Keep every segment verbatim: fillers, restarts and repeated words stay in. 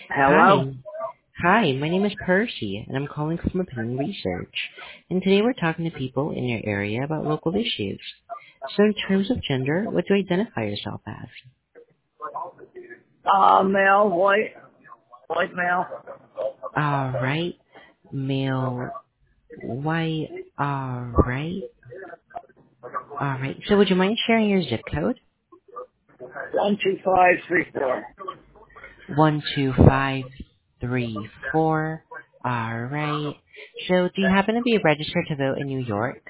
Hello? Hi. Hi, my name is Percy, and I'm calling from Opinion Research. And today we're talking to people in your area about local issues. So in terms of gender, what do you identify yourself as? Uh, male, white, white male. Alright. Male, white, alright. Alright. So would you mind sharing your zip code? One, two, five, three, four. One two five three four. Alright. So do you happen to be registered to vote in New York?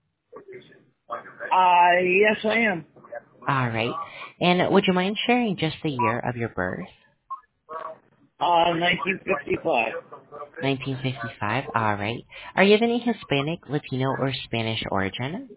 Uh, yes I am. Alright. And would you mind sharing just the year of your birth? Uh, nineteen fifty-five. nineteen fifty-five. Alright. Are you of any Hispanic, Latino, or Spanish origin?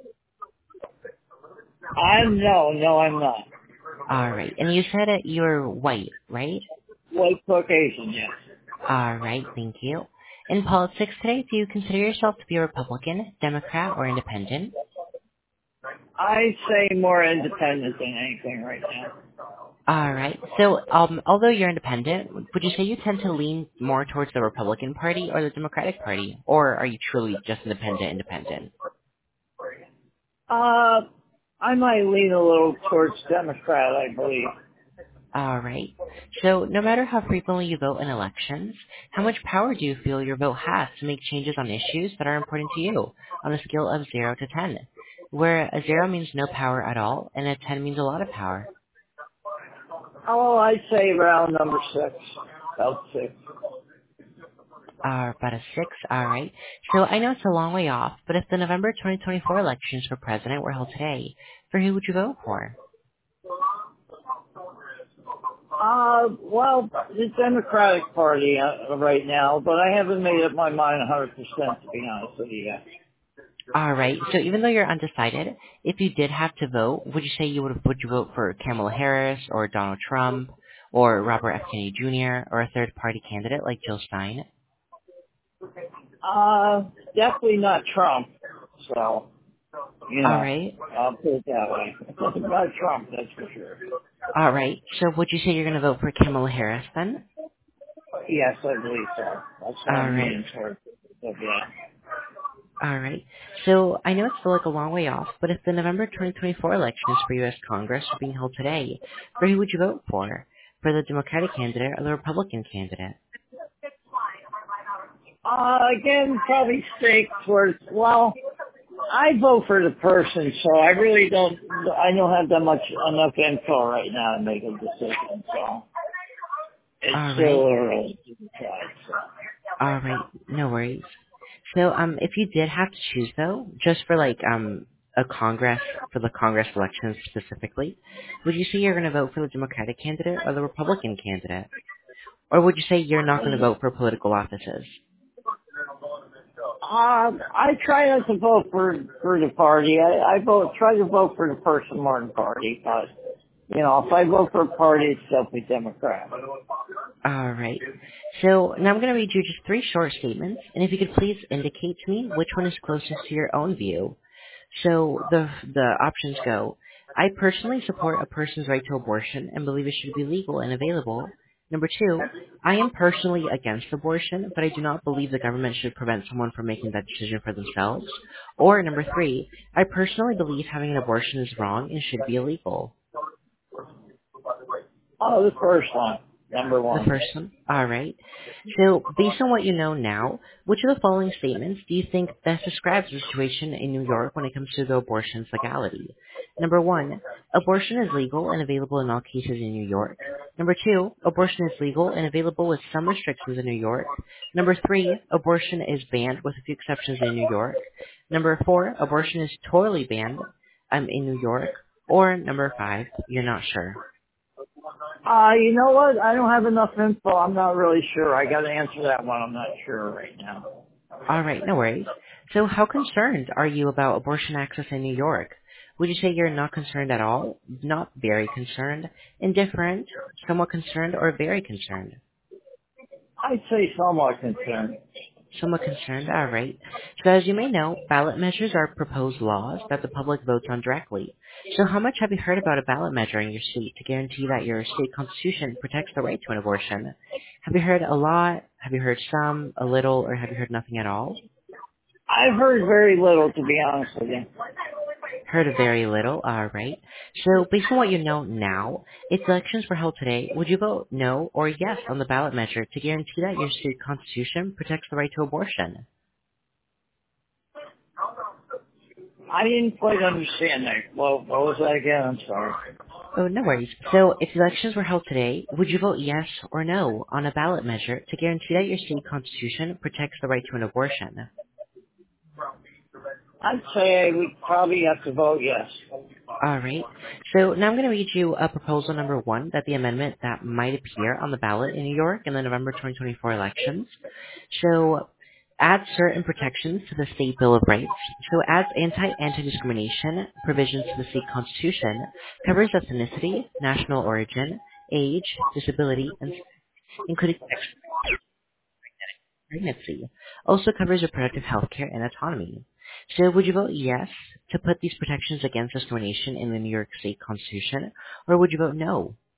Uh, no, no I'm not. Alright. And you said that you're white, right? White Caucasian, yes. Alright, thank you. In politics today, do you consider yourself to be a Republican, Democrat, or Independent? I'd say more independent than anything right now. Alright. So, um, although you're independent, would you say you tend to lean more towards the Republican Party or the Democratic Party? Or are you truly just independent, independent? Uh, I might lean a little towards Democrat, I believe. Alright. So, no matter how frequently you vote in elections, how much power do you feel your vote has to make changes on issues that are important to you on a scale of zero to ten? Where a zero means no power at all, and a ten means a lot of power. Oh, I'd say around number six. About six. Uh, about a six, alright. So, I know it's a long way off, but if the November twenty twenty-four elections for president were held today, for who would you vote for? Uh, well, the Democratic Party uh, right now, but I haven't made up my mind one hundred percent to be honest with you yet. Alright, so even though you're undecided, if you did have to vote, would you say you would would you vote for Kamala Harris or Donald Trump or Robert F. Kennedy Junior or a third party candidate like Jill Stein? Uh, definitely not Trump. So, you know, Alright, I'll put it that way. Not Trump, that's for sure. alright. So would you say you're gonna vote for Kamala Harris then? Yes, I believe so. That's what I'm Alright, leaning towards. So, yeah. alright. So I know it's still like a long way off, but if the November twenty twenty-four elections for U S Congress are being held today, for who would you vote for? For the Democratic candidate or the Republican candidate? Uh, again, probably stake towards, well, I vote for the person, so I really don't, I don't have that much, enough info right now to make a decision, so. It's Alright, still early to decide, so. alright, no worries. So, um, if you did have to choose though, just for like um a Congress for the Congress elections specifically, would you say you're going to vote for the Democratic candidate or the Republican candidate, or would you say you're not going to vote for political offices? Uh, I try not to vote for for the party. I, I vote try to vote for the person more than party, but you know, if I vote for a party, it's definitely Democrat. All right. So now I'm going to read you just three short statements, and if you could please indicate to me which one is closest to your own view. So the the options go. I personally support a person's right to abortion and believe it should be legal and available. Number two, I am personally against abortion, but I do not believe the government should prevent someone from making that decision for themselves. Or number three, I personally believe having an abortion is wrong and should be illegal. Oh, the first one, number The one. first one? Alright. So, based on what you know now, which of the following statements do you think best describes the situation in New York when it comes to the abortion's legality? Number one, abortion is legal and available in all cases in New York. Number two, abortion is legal and available with some restrictions in New York. Number three, abortion is banned with a few exceptions in New York. Number four, abortion is totally banned um, in New York. Or number five, you're not sure. Uh, you know what? I don't have enough info. I'm not really sure. I got to answer that one. I'm not sure right now. All right, no worries. So how concerned are you about abortion access in New York? Would you say you're not concerned at all, not very concerned, indifferent, somewhat concerned, or very concerned? I'd say somewhat concerned. Somewhat concerned, all right. So as you may know, ballot measures are proposed laws that the public votes on directly. So how much have you heard about a ballot measure in your state to guarantee that your state constitution protects the right to an abortion? Have you heard a lot? Have you heard some, a little, or have you heard nothing at all? I've heard very little, to be honest with you. Heard very little. All right. So based on what you know now, if elections were held today, would you vote no or yes on the ballot measure to guarantee that your state constitution protects the right to abortion? I didn't quite understand that. Well, what was that again? I'm sorry. Oh, no worries. So if elections were held today, would you vote yes or no on a ballot measure to guarantee that your state constitution protects the right to an abortion? I'd say I would probably have to vote yes. All right. So now I'm going to read you a proposal number one, that the amendment that might appear on the ballot in New York in the November twenty twenty-four elections. So add certain protections to the state Bill of Rights. So adds anti-anti-discrimination provisions to the state constitution, covers ethnicity, national origin, age, disability, and including pregnancy. Also covers reproductive health care and autonomy. So would you vote yes to put these protections against discrimination in the New York State Constitution, or would you vote no